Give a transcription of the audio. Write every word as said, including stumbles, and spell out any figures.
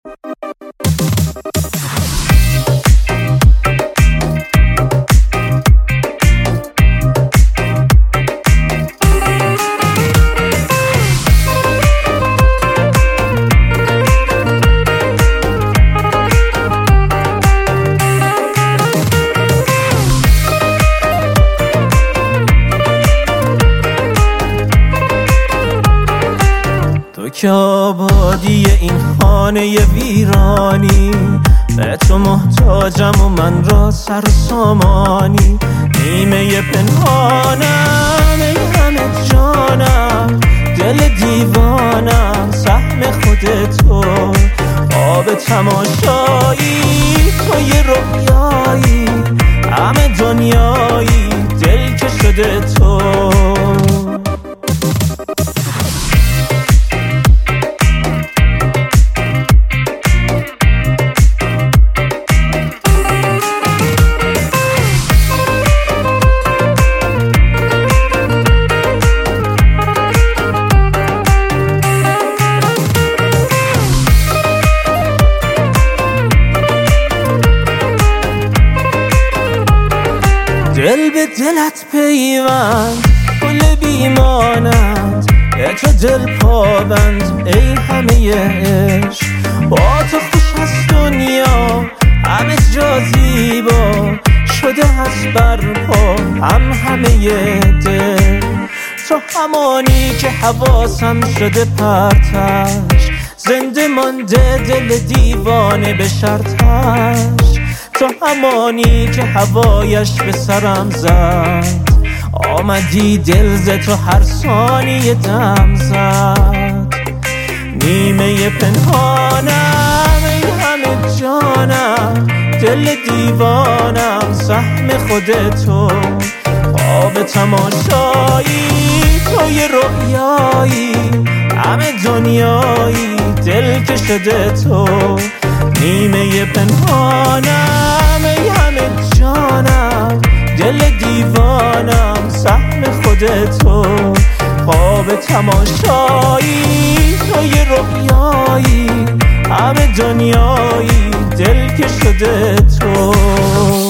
که آبادی این خانه ویرانی، به تو محتاجم و من را سر سامانی. نیمه پنهانم ای همه جانم، دل دیوانم سهم خود تو. خواب تماشایی توی رویایی، همه دنیایی دل که شده تو. دل به دلت پیوند، گل بیمانند، به تو دل پابند ای همه عشق. با تو خوش از دنیا همه جا زیبا شده از برپا هم همه دل. تو همانی که حواسم شده پرتش، زنده مانده دل دیوانه به شرطش. تو همانی که هوایش به سرم زد، آمدی دل ز تو هر ثانیه دم زد. نیمه پنهانم ای همه جانم، دل دیوانم سهم خود تو. خواب تماشایی توی رویایی، همه دنیایی دل که شده تو. نیمه پنهانم ای همه جانم، دل دیوانم سهم خود تو. خواب تماشایی توی رویایی، همه دنیایی دل که شده تو.